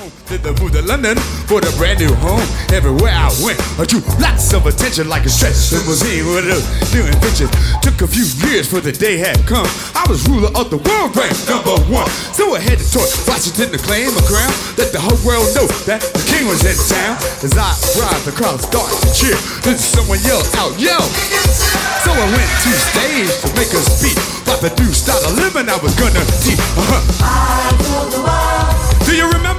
home. Did the move to London for the brand new home. Everywhere I went, I drew lots of attention like a stretch limousine with a new invention. Took a few years for the day had come. I was ruler of the world, ranked #1. So I had to torch Washington to claim a crown. Let the whole world know that the king was in town. As I arrived, the crowd started to cheer. Then someone yelled out, yo! So I went to stage to make a speech about the new style of living I was gonna teach. I rule the world. Do you remember?